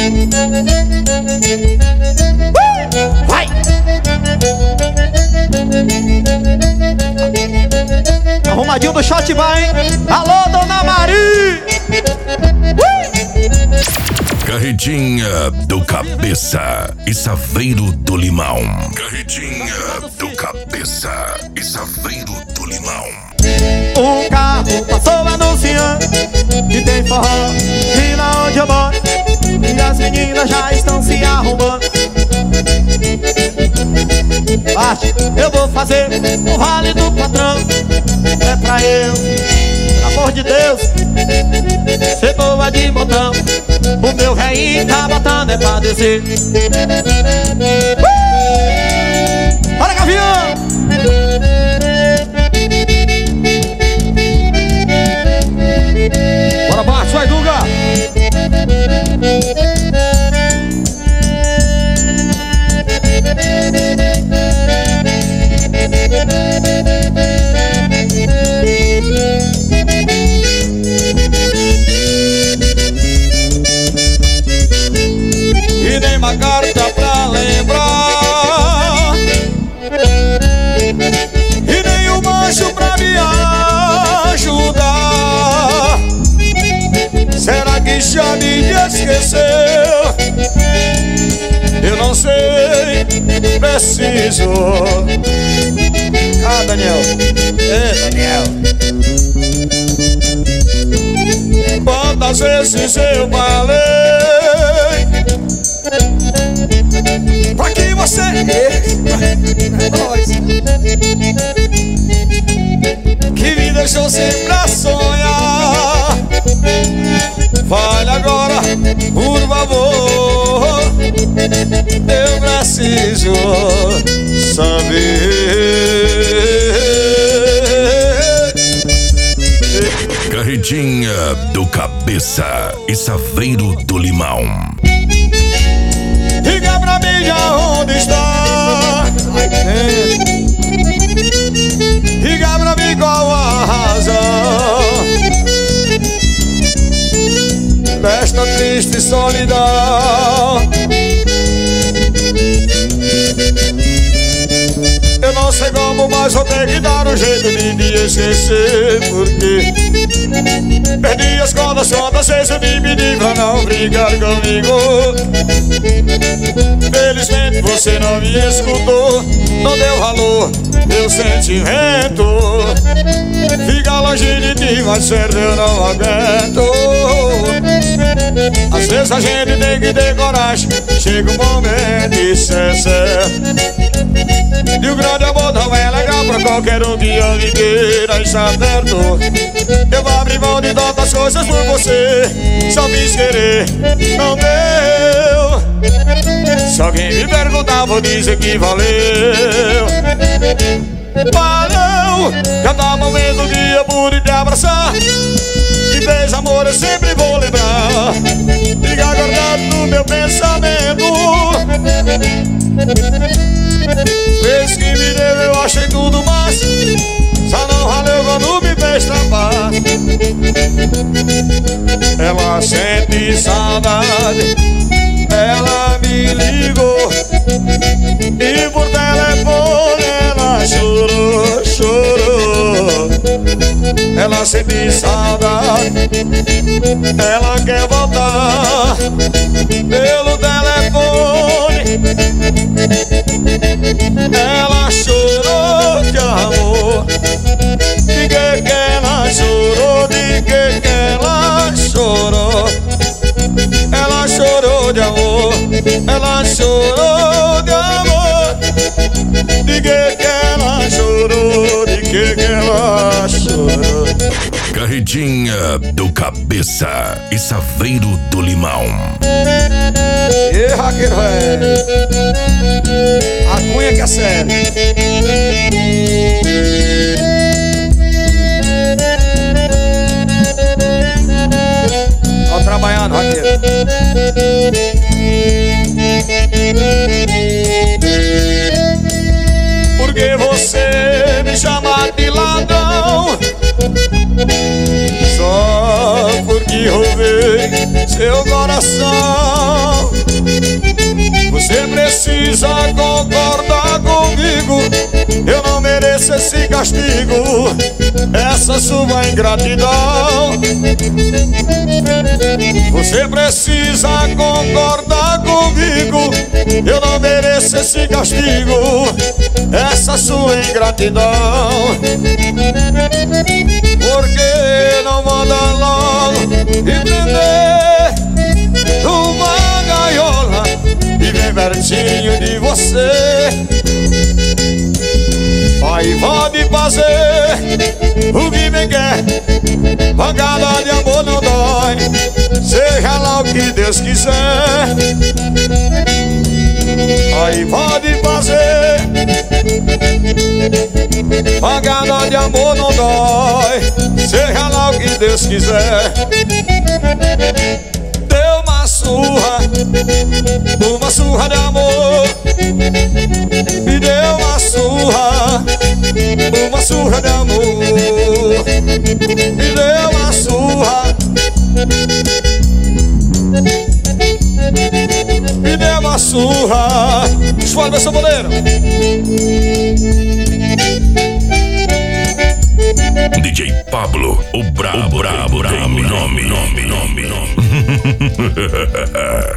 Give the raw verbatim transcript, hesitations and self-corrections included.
Vai! Arrumadinho do shot vai, hein? Alô, Dona Maria! Carretinha do Cabeça e Saveiro do Limão. Carretinha do Cabeça e Saveiro do Limão. Um carro passou anunciando que tem forró e lá onde eu moro, e as meninas já estão se arrumando. Bate, eu vou fazer o vale do patrão. É pra eu, pelo amor de Deus, ser boa de botão. O meu rei tá botando é pra descer. uh! Bora, Gavião! Bora, Bate, vai, Dunga! E nem uma carta pra lembrar, e nem um macho pra me ajudar. Será que já me esqueceu? Eu não sei, preciso. Ah, Daniel. É, Daniel. Quantas vezes eu falei pra que você que me deixou sempre a sonhar. Fale agora, por favor, eu preciso saber. Carretinha do Cabeça e Saveiro do Limão. Diga pra mim aonde está. Diga pra mim qual a razão desta triste solidão. Eu não sei como, mas vou ter que dar um jeito de me esquecer, porque perdi as contas quantas vezes eu me pedi pra não brincar comigo. Felizmente você não me escutou, não deu valor meu sentimento. Fica longe de ti, mas certo eu não aguento. Às vezes a gente tem que ter coragem, chega um momento e isso é certo. E o grande amor não é legal pra qualquer um que ame e queira estar perto. Eu vou abrir mão de tantas coisas por você, só fiz querer, não deu. Se alguém me perguntar, vou dizer que valeu. Valeu, cada momento que eu pude te abraçar e fez amor eu sempre vou lembrar. Fica guardado no meu pensamento. Fez que me deu, eu achei tudo mas só não valeu quando me fez trampar. Ela sente saudade, ela me ligou e por telefone ela chorou, chorou. Ela sente saudade, ela quer voltar pelo telefone. Ela chorou de amor. De que que ela chorou? De que que ela chorou? Ela chorou de amor. Ela chorou de amor. De que que ela chorou? De que que ela chorou? Carretinha do Cabeça e Saveiro do Limão. E raqueiro velho, a cunha que é sério. Ó trabalhando, raqueiro. Porque você me chama de ladrão, só porque roubei seu coração. precisa concordar comigo, eu não mereço esse castigo, essa sua ingratidão. Você precisa concordar comigo, eu não mereço esse castigo, essa sua ingratidão. Por que não manda logo e prender numa gaiola e vem pertinho de você? Aí pode fazer o que bem quer, pancada de amor não dói, seja lá o que Deus quiser. Aí pode fazer, pancada de amor não dói, seja lá o que Deus quiser. Deu uma surra, uma surra de amor, me deu uma surra, uma surra de amor, me deu uma surra, me deu uma surra. Escolhe meu saboneiro. D J Pablo, o brabo, brabo, nome, nome, nome, nome, nome.